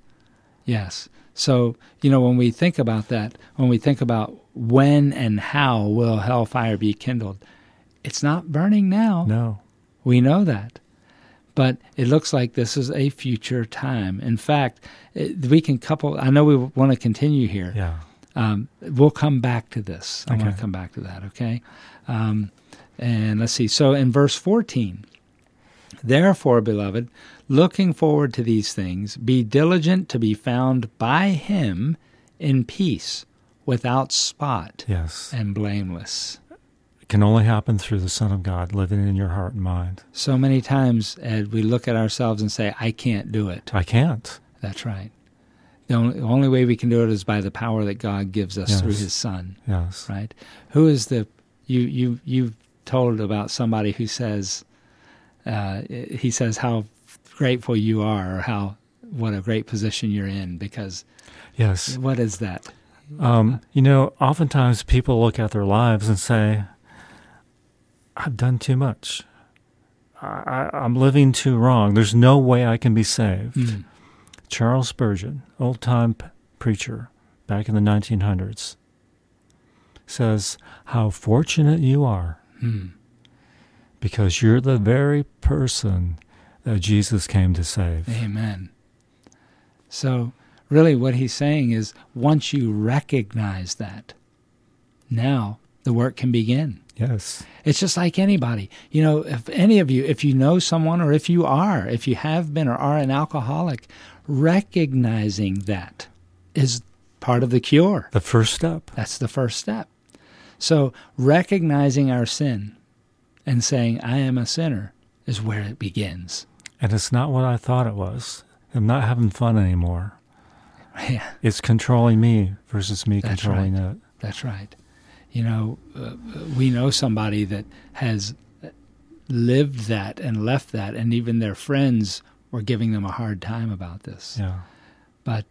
So, when we think about that, when we think about when and how will hellfire be kindled, it's not burning now. No. We know that. But it looks like this is a future time. In fact, we can couple, I know we want to continue here. Yeah. We'll come back to this. I want to come back to that, okay? And let's see. So in verse 14, therefore, beloved, looking forward to these things, be diligent to be found by him in peace, without spot and blameless. It can only happen through the Son of God living in your heart and mind. So many times, Ed, we look at ourselves and say, I can't do it. I can't. That's right. The only way we can do it is by the power that God gives us through his Son. Yes. Right? Who is you've told about somebody who says, he says how grateful you are, or what a great position you're in, because what is that? Oftentimes people look at their lives and say, I've done too much. I'm living too wrong. There's no way I can be saved. Charles Spurgeon, old-time preacher back in the 1900s, says, how fortunate you are because you're the very person that Jesus came to save. Amen. So really what he's saying is, once you recognize that, now the work can begin. Yes. It's just like anybody. If any of you, if you know someone, or if you have been or are an alcoholic, recognizing that is part of the cure. The first step. That's the first step. So recognizing our sin and saying, I am a sinner, is where it begins. And it's not what I thought it was. I'm not having fun anymore. Yeah. It's controlling me versus me controlling it. That's right. We know somebody that has lived that and left that, and even their friends were giving them a hard time about this. Yeah. But,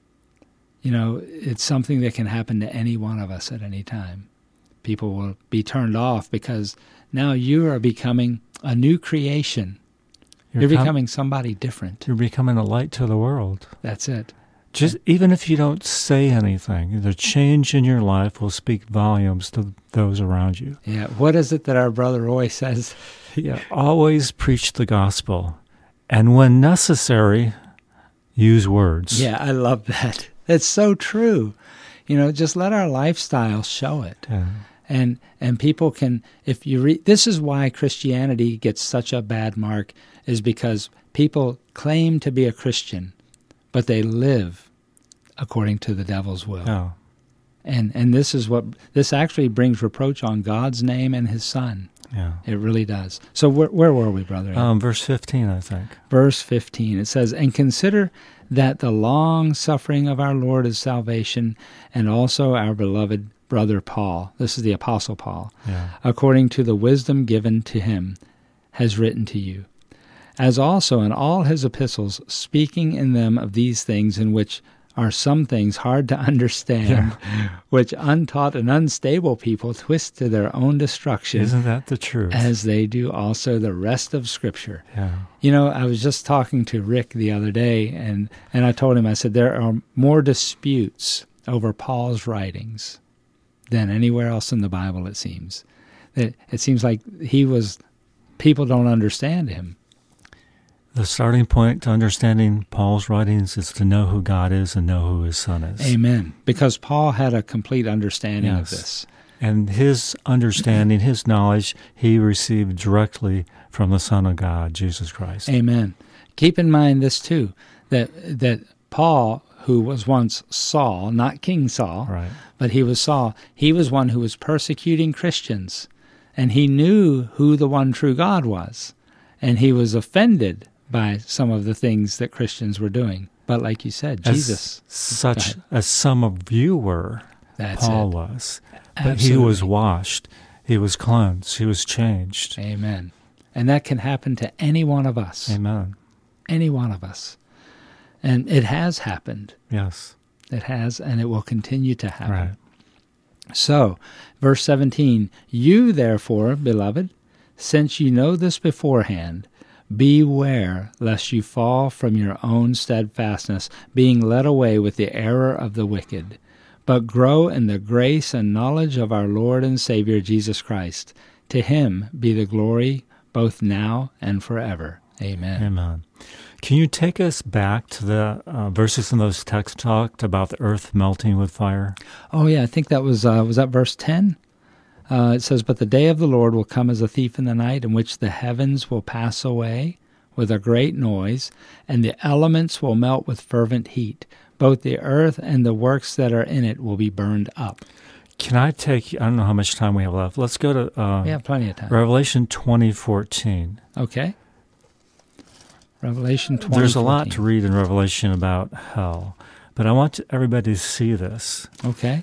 it's something that can happen to any one of us at any time. People will be turned off because now you are becoming a new creation. You're becoming somebody different. You're becoming a light to the world. That's it. Just even if you don't say anything, the change in your life will speak volumes to those around you. Yeah. What is it that our brother Roy says? Yeah. Always preach the gospel, and when necessary, use words. Yeah, I love that. It's so true. Just let our lifestyle show it. Yeah. And people can, if you read, this is why Christianity gets such a bad mark, is because people claim to be a Christian, but they live according to the devil's will. Oh. And this actually brings reproach on God's name and his Son. Yeah. It really does. So where were we, brother? Verse 15, I think. Verse 15, it says, "And consider that the long suffering of our Lord is salvation, and also our beloved brother Paul," this is the Apostle Paul, "according to the wisdom given to him, has written to you, as also in all his epistles, speaking in them of these things, in which are some things hard to understand, which untaught and unstable people twist to their own destruction." Isn't that the truth? "As they do also the rest of Scripture." Yeah. I was just talking to Rick the other day, and I told him, I said, there are more disputes over Paul's writings than anywhere else in the Bible, it seems. It seems like people don't understand him. The starting point to understanding Paul's writings is to know who God is and know who his Son is. Amen. Because Paul had a complete understanding of this. And his understanding, his knowledge, he received directly from the Son of God, Jesus Christ. Amen. Keep in mind this too, that Paul, who was once Saul, not King Saul, but he was Saul, he was one who was persecuting Christians, and he knew who the one true God was, and he was offended by some of the things that Christians were doing. But like you said, Jesus. Such as some of you were, Paul was. But Absolutely. he was washed, he was cleansed, he was changed. Amen. And that can happen to any one of us. Amen. Any one of us. And it has happened. Yes. It has, and it will continue to happen. Right. So, verse 17, "You therefore, beloved, since you know this beforehand, beware lest you fall from your own steadfastness, being led away with the error of the wicked, but grow in the grace and knowledge of our Lord and Savior Jesus Christ. To him be the glory both now and forever. Amen." Amen. Can you take us back to the verses in those texts talked about the earth melting with fire? Oh, yeah, I think that was that verse 10? It says, "But the day of the Lord will come as a thief in the night, in which the heavens will pass away with a great noise, and the elements will melt with fervent heat. Both the earth and the works that are in it will be burned up." Can I don't know how much time we have left. Let's go to we have plenty of time. Revelation 20:14. Okay. Revelation 20:14. There's a lot to read in Revelation about hell, but I want everybody to see this. Okay.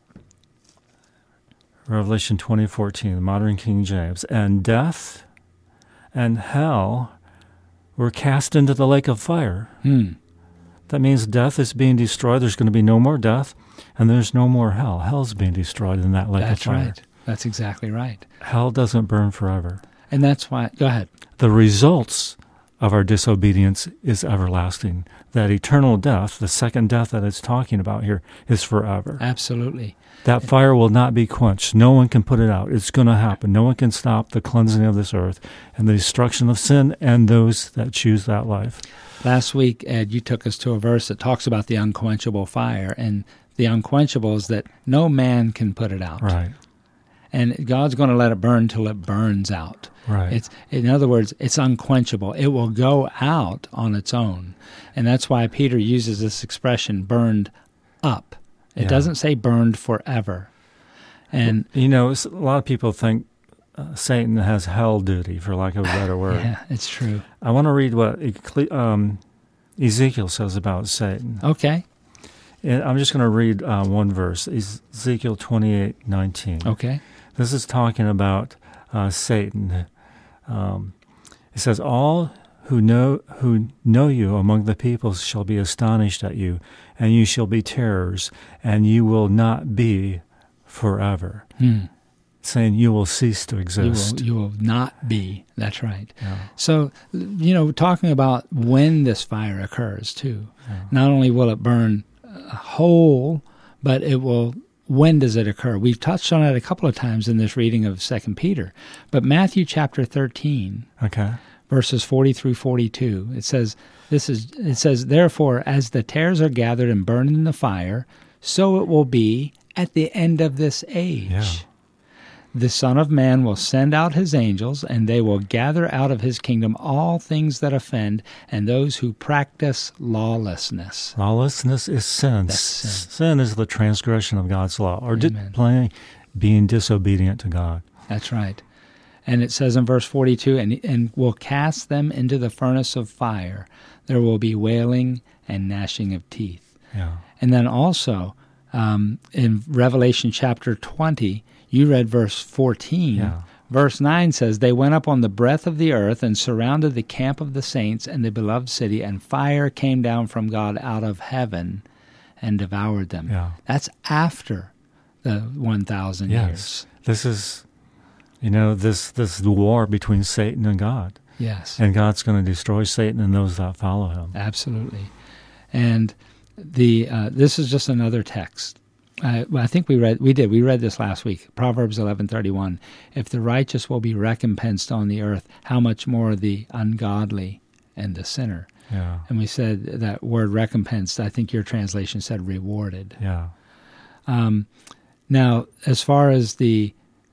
Revelation 20:14, the modern King James. "And death and hell were cast into the lake of fire." That means death is being destroyed. There's going to be no more death, and there's no more hell. Hell's being destroyed in that lake of fire. That's right. That's exactly right. Hell doesn't burn forever. And that's why, go ahead. The results of our disobedience is everlasting. That eternal death, the second death that it's talking about here, is forever. Absolutely. That fire will not be quenched. No one can put it out. It's going to happen. No one can stop the cleansing of this earth and the destruction of sin and those that choose that life. Last week, Ed, you took us to a verse that talks about the unquenchable fire, and the unquenchable is that no man can put it out. Right. And God's going to let it burn till it burns out. Right. In other words, it's unquenchable. It will go out on its own. And that's why Peter uses this expression, burned up. It doesn't say burned forever. And a lot of people think Satan has hell duty, for lack of a better word. Yeah, it's true. I want to read what Ezekiel says about Satan. Okay. And I'm just going to read one verse, Ezekiel 28:19. Okay. This is talking about Satan. It says, "All who know you among the peoples shall be astonished at you, and you shall be terrors, and you will not be forever." saying you will cease to exist. You will not be. That's right. Yeah. So, talking about when this fire occurs, too. Yeah. Not only will it burn whole, but it will... When does it occur? We've touched on it a couple of times in this reading of 2 Peter. But Matthew chapter 13, verses 40 through 42, it says, "Therefore, as the tares are gathered and burned in the fire, so it will be at the end of this age. Yeah. The Son of Man will send out his angels, and they will gather out of his kingdom all things that offend, and those who practice lawlessness." Lawlessness is sin. That's sin. Sin is the transgression of God's law, or being disobedient to God. That's right. And it says in verse 42, and will cast them into the furnace of fire. There will be wailing and gnashing of teeth. Yeah. And then also in Revelation chapter 20, you read verse 14. Yeah. Verse 9 says, "They went up on the breadth of the earth and surrounded the camp of the saints and the beloved city, and fire came down from God out of heaven and devoured them." Yeah. That's after the 1,000 years. This is, this war between Satan and God. Yes. And God's going to destroy Satan and those that follow him. Absolutely. And this is just another text. I think we read this last week, Proverbs 11:31. "If the righteous will be recompensed on the earth, how much more the ungodly and the sinner?" Yeah. And we said that word recompensed, I think your translation said rewarded. Yeah. Now, as far as the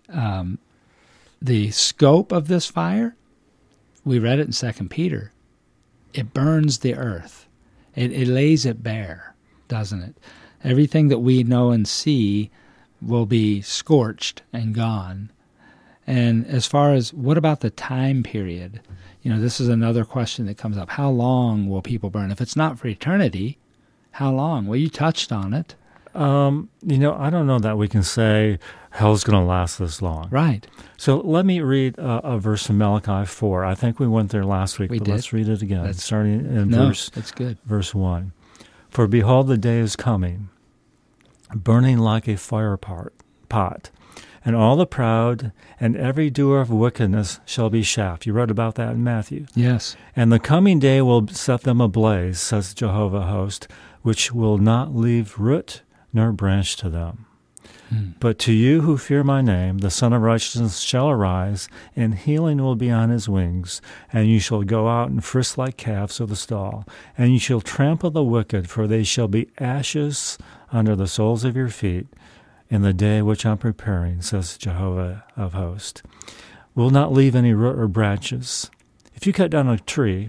scope of this fire, we read it in 2 Peter. It burns the earth. It lays it bare, doesn't it? Everything that we know and see will be scorched and gone. And as far as what about the time period? This is another question that comes up. How long will people burn? If it's not for eternity, how long? Well, you touched on it. I don't know that we can say hell's going to last this long. Right. So let me read a verse from Malachi 4. I think we went there last week, but let's read it again. Starting in verse 1. "For behold, the day is coming, burning like a fire pot, and all the proud and every doer of wickedness shall be chaffed." You read about that in Matthew. Yes. "And the coming day will set them ablaze, says Jehovah of hosts, which will not leave root nor branch to them. But to you who fear my name, the Son of Righteousness shall arise, and healing will be on his wings. And you shall go out and frisk like calves of the stall. And you shall trample the wicked, for they shall be ashes under the soles of your feet in the day which I'm preparing, says Jehovah of hosts. Will not leave any root or branches." If you cut down a tree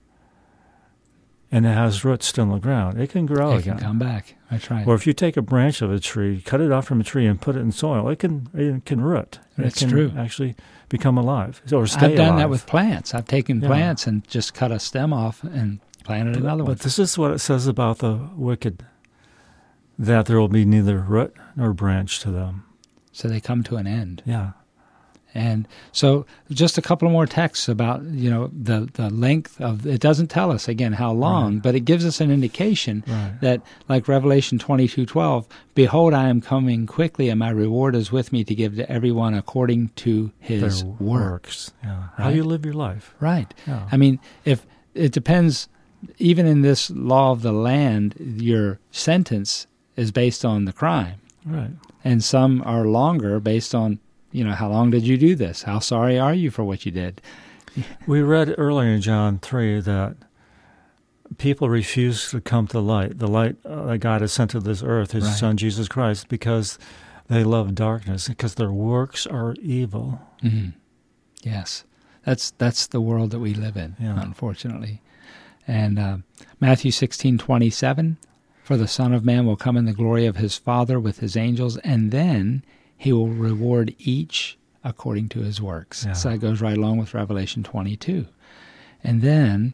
and it has roots still in the ground, it can grow again. It can come back. That's right. Or if you take a branch of a tree, cut it off from a tree and put it in soil, it can root. That's it can true. Actually become alive or stay alive. I've done that with plants. I've taken plants and just cut a stem off and planted another one. But this is what it says about the wicked, that there will be neither root nor branch to them. So they come to an end. Yeah. And so just a couple more texts about, the length of, it doesn't tell us, again, how long, but it gives us an indication that, like Revelation 22:12, "Behold, I am coming quickly, and my reward is with me to give to everyone according to his works." Yeah. Right? How you live your life. Right. Yeah. I mean, if it depends, even in this law of the land, your sentence is based on the crime. Right. And some are longer based on, how long did you do this? How sorry are you for what you did? We read earlier in John 3 that people refuse to come to the light that God has sent to this earth, his Son, Jesus Christ, because they love darkness, because their works are evil. Mm-hmm. Yes. That's the world that we live in, unfortunately. And Matthew 16:27, "For the Son of Man will come in the glory of his Father with his angels, and then he will reward each according to his works." Yeah. So that goes right along with Revelation 22. And then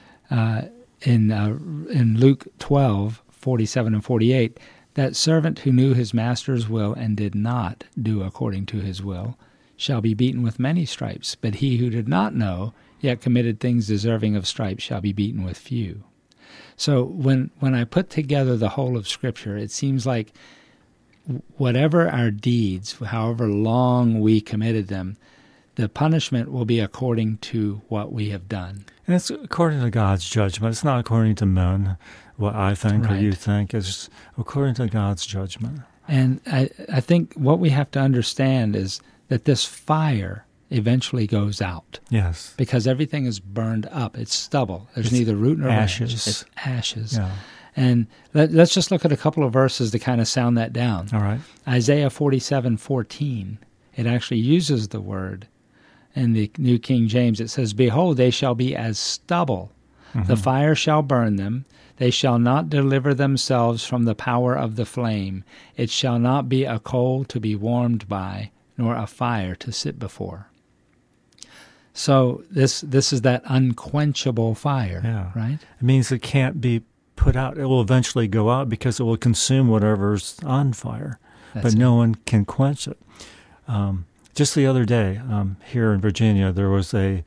in Luke 12:47 and 48, "That servant who knew his master's will and did not do according to his will shall be beaten with many stripes. But he who did not know, yet committed things deserving of stripes, shall be beaten with few." So when I put together the whole of Scripture, it seems like whatever our deeds, however long we committed them, the punishment will be according to what we have done. And it's according to God's judgment. It's not according to men, what I think or you think. It's according to God's judgment. And I think what we have to understand is that this fire eventually goes out. Yes. Because everything is burned up. It's stubble. There's neither root nor ashes. branch. It's ashes. Yeah. And let's just look at a couple of verses to kind of sound that down. All right. Isaiah 47:14. It actually uses the word. In the New King James, it says, "Behold, they shall be as stubble. Mm-hmm. The fire shall burn them. They shall not deliver themselves from the power of the flame. It shall not be a coal to be warmed by, nor a fire to sit before." So this is that unquenchable fire, right? It means it can't be put out. It will eventually go out because it will consume whatever's on fire. But no one can quench it. Just the other day, here in Virginia, there was a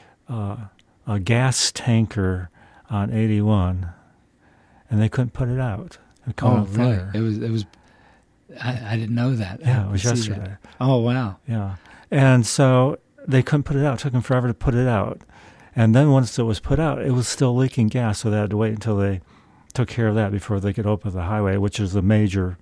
gas tanker on 81, and they couldn't put it out. It caught on fire. Really? It was. I didn't know that. Yeah, it was yesterday. Oh, wow. Yeah, and so they couldn't put it out. It took them forever to put it out, and then once it was put out, it was still leaking gas. So they had to wait until they took care of that before they could open the highway, which is a major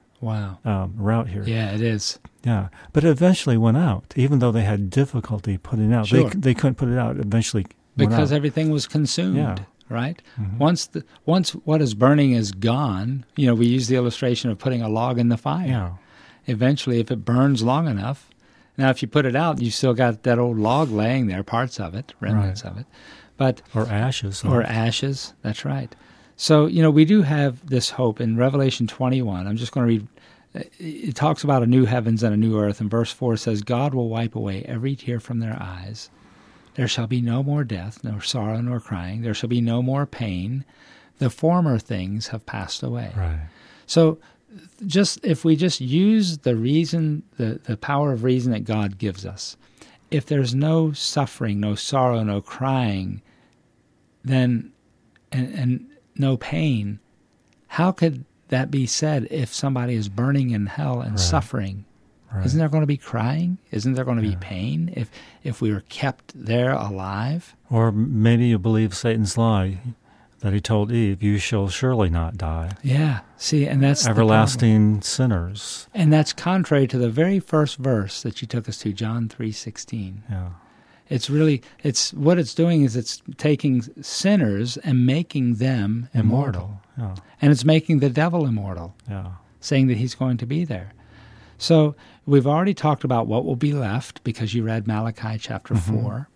route here. Yeah, it is. Yeah, but it eventually went out, even though they had difficulty putting it out. Sure. They couldn't put it out. It eventually because everything was consumed, right? Mm-hmm. Once what is burning is gone, we use the illustration of putting a log in the fire. Yeah. Eventually, if it burns long enough, now if you put it out, you still got that old log laying there, parts of it, remnants of it, or ashes. Or ashes. That's right. So we do have this hope in Revelation 21. I'm just going to read. It talks about a new heavens and a new earth, and verse 4 says, "God will wipe away every tear from their eyes. There shall be no more death, nor sorrow, nor crying. There shall be no more pain. The former things have passed away." Right. So if we just use the reason, the power of reason that God gives us, if there's no suffering, no sorrow, no crying, then and no pain, how could that be said if somebody is burning in hell and suffering? Right. Isn't there going to be crying? Isn't there going to be pain if we were kept there alive? Or maybe you believe Satan's lie that he told Eve, "You shall surely not die." Yeah. See, and that's everlasting sinners. And that's contrary to the very first verse that you took us to, John 3:16. Yeah. It's what it's doing is it's taking sinners and making them immortal. Yeah. And it's making the devil immortal. Yeah. Saying that he's going to be there. So we've already talked about what will be left because you read Malachi chapter 4.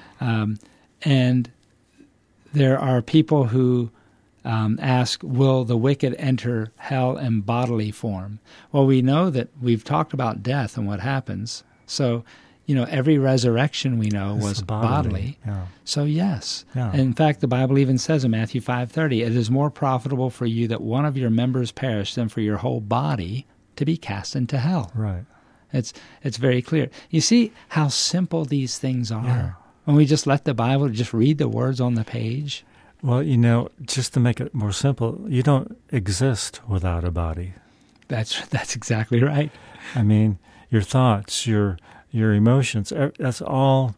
And there are people who ask, will the wicked enter hell in bodily form? Well, we know that we've talked about death and what happens. So every resurrection we know was bodily. Yeah. So yes. Yeah. And in fact, the Bible even says in Matthew 5:30, "It is more profitable for you that one of your members perish than for your whole body to be cast into hell." Right. It's very clear. You see how simple these things are. Yeah. When we just let the Bible just read the words on the page. Well, just to make it more simple, you don't exist without a body. That's exactly right. I mean, your thoughts, your emotions, that's all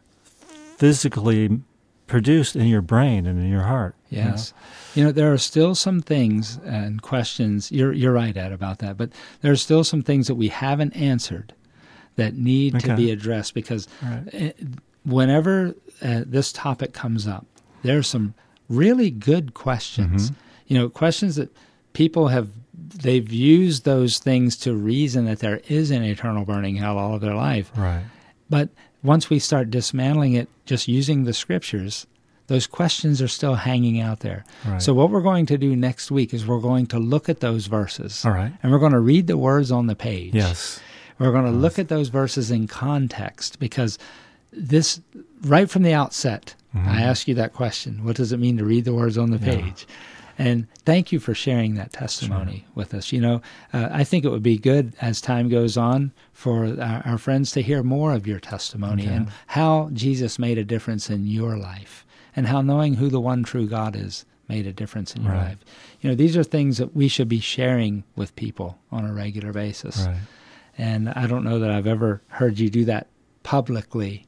physically produced in your brain and in your heart. Yes. There are still some things and questions, you're right, Ed, about that, but there are still some things that we haven't answered that need to be addressed because whenever this topic comes up, there are some really good questions. Questions that people they've used those things to reason that there is an eternal burning hell all of their life. Right. But once we start dismantling it, just using the scriptures, those questions are still hanging out there. Right. So what we're going to do next week is we're going to look at those verses. All right. And we're going to read the words on the page. Yes. We're going to look at those verses in context because this, right from the outset, I ask you that question. What does it mean to read the words on the page? And thank you for sharing that testimony with us. I think it would be good as time goes on for our friends to hear more of your testimony and how Jesus made a difference in your life and how knowing who the one true God is made a difference in your life? These are things that we should be sharing with people on a regular basis. Right. And I don't know that I've ever heard you do that publicly.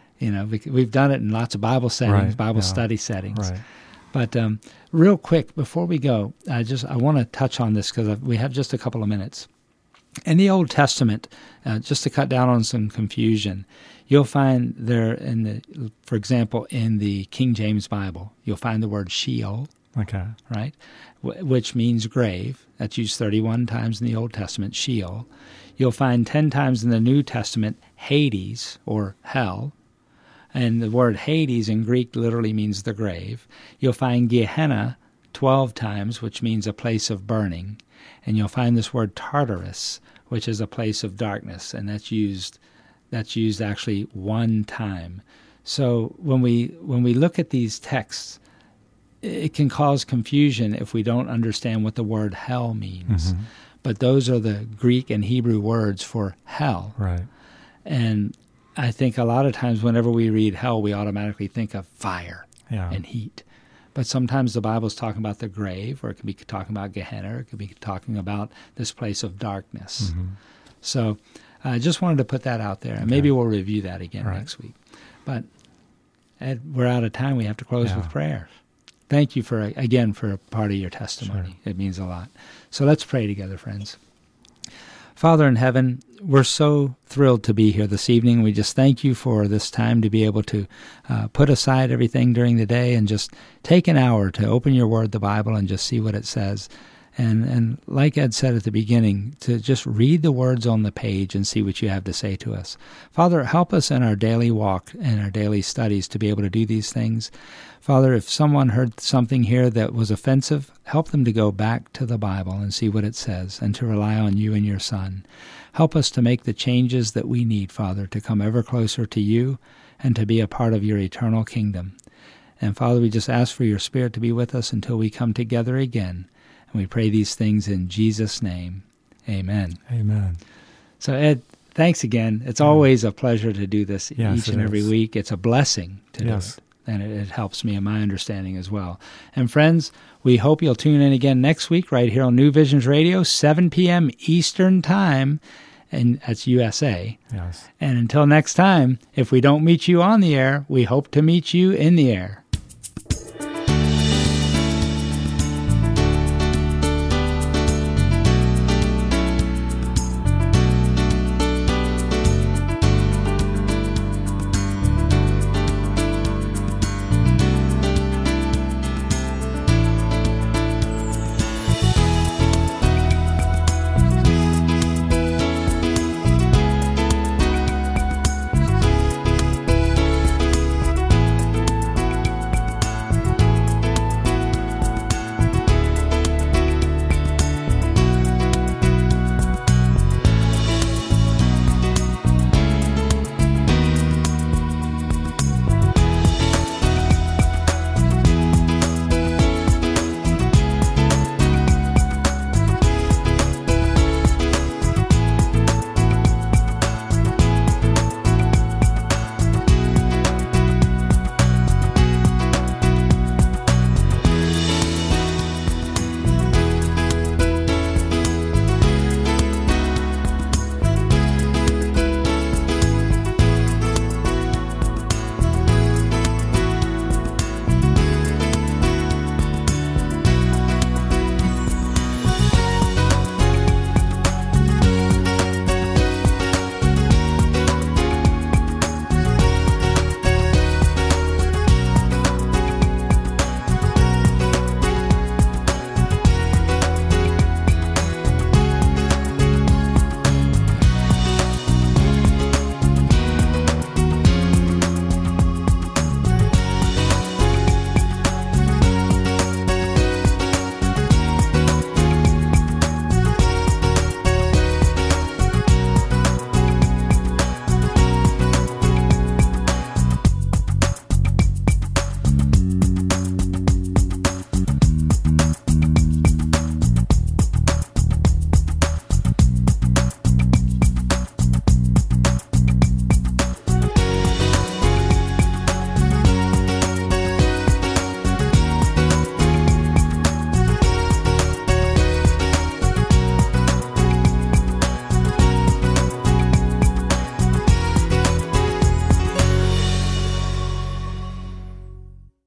We've done it in lots of Bible settings, Bible study settings. Right. But real quick, before we go, I want to touch on this because we have just a couple of minutes. In the Old Testament, just to cut down on some confusion, you'll find there for example, in the King James Bible, you'll find the word Sheol. Okay. Right? Which means grave. That's used 31 times in the Old Testament, Sheol. You'll find 10 times in the New Testament, Hades, or hell. And the word Hades in Greek literally means the grave. You'll find Gehenna 12 times, which means a place of burning. And you'll find this word Tartarus, which is a place of darkness, and that's used actually one time. So when we look at these texts, it can cause confusion if we don't understand what the word hell means. Mm-hmm. But those are the Greek and Hebrew words for hell. Right. And I think a lot of times whenever we read hell, we automatically think of fire and heat. But sometimes the Bible's talking about the grave, or it could be talking about Gehenna, or it could be talking about this place of darkness. Mm-hmm. So I just wanted to put that out there, and maybe we'll review that again next week. But Ed, we're out of time. We have to close with prayer. Thank you for a part of your testimony. Sure. It means a lot. So let's pray together, friends. Father in heaven, we're so thrilled to be here this evening. We just thank you for this time to be able to put aside everything during the day and just take an hour to open your word, the Bible, and just see what it says. And like Ed said at the beginning, to just read the words on the page and see what you have to say to us. Father, help us in our daily walk and our daily studies to be able to do these things. Father, if someone heard something here that was offensive, help them to go back to the Bible and see what it says and to rely on you and your Son. Help us to make the changes that we need, Father, to come ever closer to you and to be a part of your eternal kingdom. And Father, we just ask for your Spirit to be with us until we come together again. And we pray these things in Jesus' name. Amen. Amen. So, Ed, thanks again. It's always a pleasure to do this each and every week. It's a blessing to do it. And it helps me in my understanding as well. And friends, we hope you'll tune in again next week right here on New Visions Radio, 7 p.m. Eastern Time, and that's USA. Yes. And until next time, if we don't meet you on the air, we hope to meet you in the air.